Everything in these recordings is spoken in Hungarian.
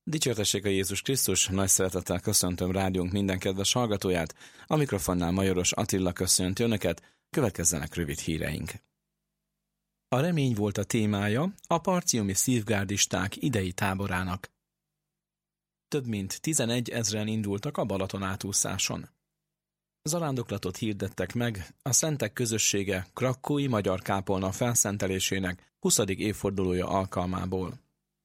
Dicsértessék a Jézus Krisztus, nagy szeretettel köszöntöm rádiónk minden kedves hallgatóját, a mikrofonnál Majoros Attila köszönti önöket, következzenek rövid híreink. A remény volt a témája a parciumi szívgárdisták idei táborának. Több mint 11 000 indultak a Balaton átúszáson. Zarándoklatot hirdettek meg a Szentek Közössége krakkói magyar kápolna felszentelésének 20. évfordulója alkalmából.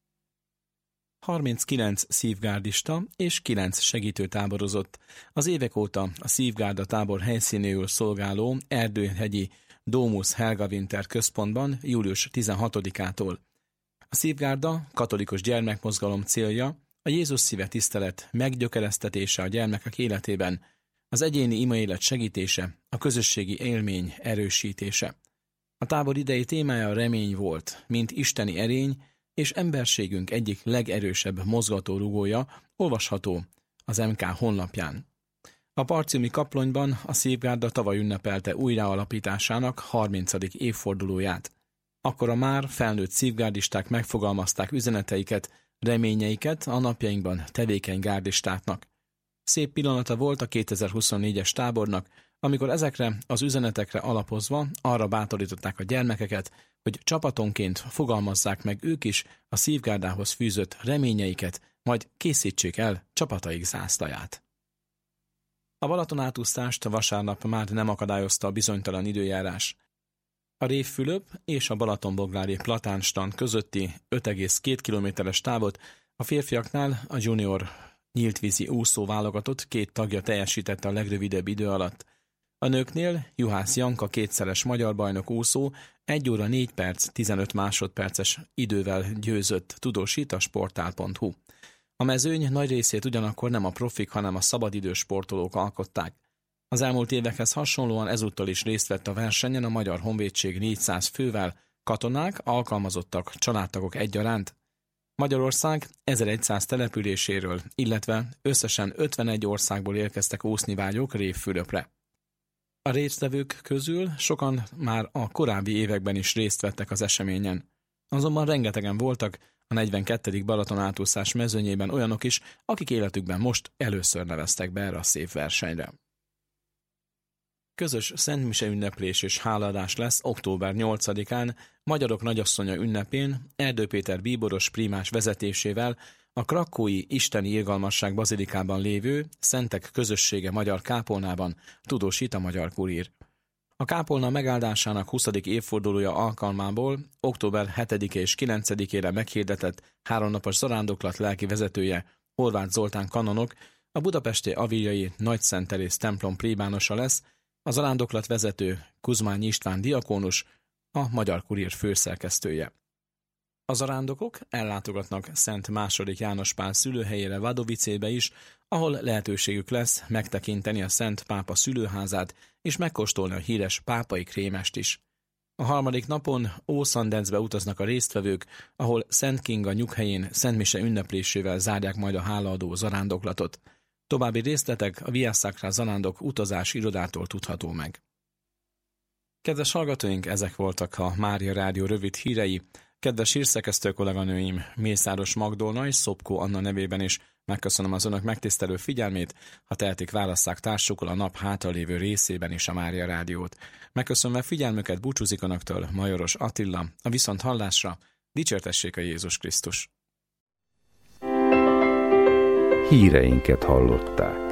39 szívgárdista és 9 segítő táborozott az évek óta a Szívgárda tábor helyszínéül szolgáló Erdőhegyi Domus Helga Winter központban július 16-ától. A Szívgárda katolikus gyermekmozgalom célja a Jézus szíve tisztelet meggyökeresztetése a gyermekek életében, az egyéni imaélet segítése, a közösségi élmény erősítése. A tábor idei témája a remény volt, mint isteni erény, és emberségünk egyik legerősebb mozgatórugója olvasható az MK honlapján. A parciumi kaplonyban a Szívgárda tavaly ünnepelte újraalapításának 30. évfordulóját. Akkor a már felnőtt szívgárdisták megfogalmazták üzeneteiket, reményeiket a napjainkban tevékeny gárdistáknak. Szép pillanata volt a 2024-es tábornak, amikor ezekre az üzenetekre alapozva arra bátorították a gyermekeket, hogy csapatonként fogalmazzák meg ők is a Szívgárdához fűzött reményeiket, majd készítsék el csapataik zászlaját. A Balaton átúszást vasárnap már nem akadályozta a bizonytalan időjárás. A Révfülöp és a Balatonboglári Platánstand közötti 5,2 kilométeres távot a férfiaknál a junior nyíltvízi úszó válogatott 2 tagja teljesítette a legrövidebb idő alatt. A nőknél Juhász Janka kétszeres magyar bajnok úszó 1 óra 4 perc 15 másodperces idővel győzött, tudósít a sportál.hu. A mezőny nagy részét ugyanakkor nem a profik, hanem a szabadidős sportolók alkották. Az elmúlt évekhez hasonlóan ezúttal is részt vett a versenyen a Magyar Honvédség 400 fővel, katonák, alkalmazottak, családtagok egyaránt. Magyarország 1100 településéről, illetve összesen 51 országból érkeztek úsznivágyók Révfülöpre. A résztvevők közül sokan már a korábbi években is részt vettek az eseményen. Azonban rengetegen voltak a 42. Balaton átúszás mezőnyében olyanok is, akik életükben most először neveztek be erre a szép versenyre. Közös szentmise ünneplés és hálaadás lesz október 8-án, Magyarok Nagyasszonya ünnepén Erdő Péter bíboros prímás vezetésével a krakkói Isteni Irgalmasság bazilikában lévő Szentek Közössége magyar kápolnában, tudósít a Magyar Kurír. A kápolna megáldásának 20. évfordulója alkalmából október 7-e és 9-ére meghirdetett 3 napos zarándoklat lelki vezetője, Horváth Zoltán kanonok, a budapesti Aviljai Nagyszent Teréz templom plébánosa lesz, a zarándoklat vezető Kuzmányi István diakónus, a Magyar Kurír főszerkesztője. A zarándokok ellátogatnak Szent II. János Pál szülőhelyére Vadovicébe is, ahol lehetőségük lesz megtekinteni a Szent Pápa szülőházát és megkóstolni a híres pápai krémest is. A 3. napon Ószandenzbe utaznak a résztvevők, ahol Szent Kinga nyughelyén szentmise ünneplésével zárják majd a hálaadó zarándoklatot. További részletek a Via Sacra Zarándok utazási irodától tudható meg. Kedves hallgatóink, ezek voltak a Mária Rádió rövid hírei. Kedves hírszerkesztő kolléganőim, Mészáros Magdolna és Szopkó Anna nevében is megköszönöm az önök megtisztelő figyelmét, ha tehetik, válasszák társukkal a nap hátralévő részében is a Mária Rádiót. Megköszönve figyelmüket búcsúzik önöktől Majoros Attila, a viszonthallásra, dicsértessék a Jézus Krisztus. Híreinket hallották.